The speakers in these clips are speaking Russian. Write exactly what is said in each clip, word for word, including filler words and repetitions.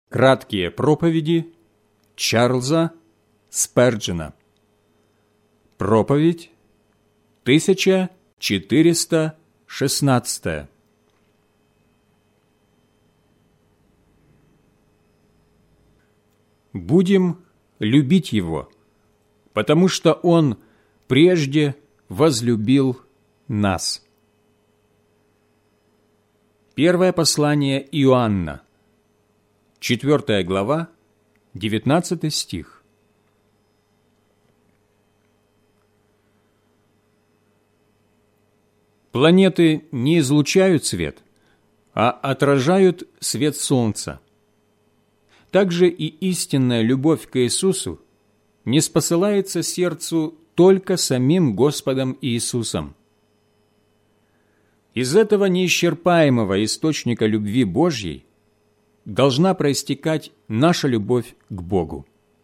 Краткие проповеди Чарльза Сперджена. Проповедь тысяча четыреста шестнадцатая. Будем любить Его, потому что Он прежде возлюбил нас. Первое послание Иоанна, четвёртая глава, девятнадцатый стих. Планеты не излучают свет, а отражают свет солнца. Также и истинная любовь к Иисусу не спосылается сердцу только самим Господом Иисусом. Из этого неисчерпаемого источника любви Божьей должна проистекать наша любовь к Богу.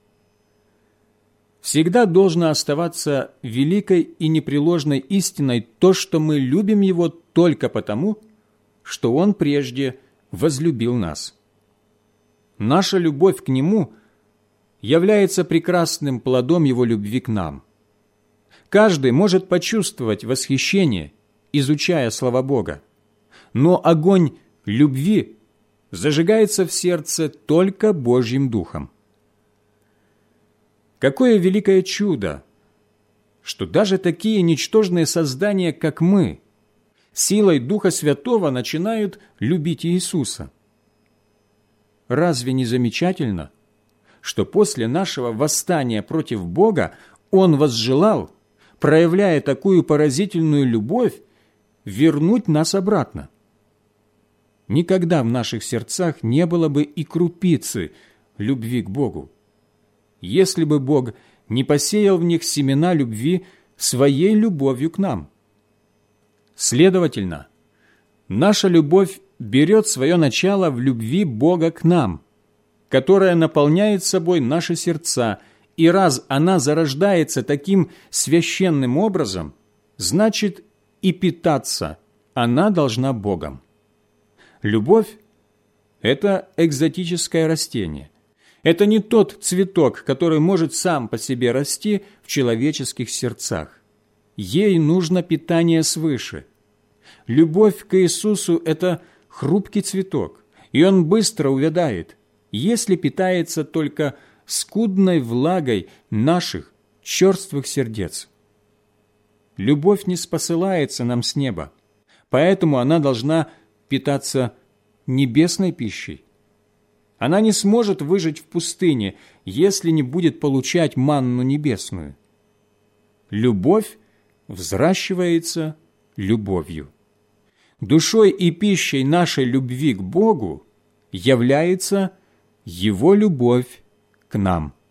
Всегда должно оставаться великой и непреложной истиной то, что мы любим Его только потому, что Он прежде возлюбил нас. Наша любовь к Нему является прекрасным плодом Его любви к нам. Каждый может почувствовать восхищение, изучая слова Бога, но огонь любви зажигается в сердце только Божьим Духом. Какое великое чудо, что даже такие ничтожные создания, как мы, силой Духа Святого начинают любить Иисуса. Разве не замечательно, что после нашего восстания против Бога Он возжелал, проявляя такую поразительную любовь, вернуть нас обратно? Никогда в наших сердцах не было бы и крупицы любви к Богу, если бы Бог не посеял в них семена любви своей любовью к нам. Следовательно, наша любовь берет свое начало в любви Бога к нам, которая наполняет собой наши сердца, и раз она зарождается таким священным образом, значит и питаться она должна Богом. Любовь – это экзотическое растение. Это не тот цветок, который может сам по себе расти в человеческих сердцах. Ей нужно питание свыше. Любовь к Иисусу – это хрупкий цветок, и он быстро увядает, если питается только скудной влагой наших черствых сердец. Любовь не спосылается нам с неба, поэтому она должна питаться небесной пищей. Она не сможет выжить в пустыне, если не будет получать манну небесную. Любовь взращивается любовью. Душой и пищей нашей любви к Богу является Его любовь к нам.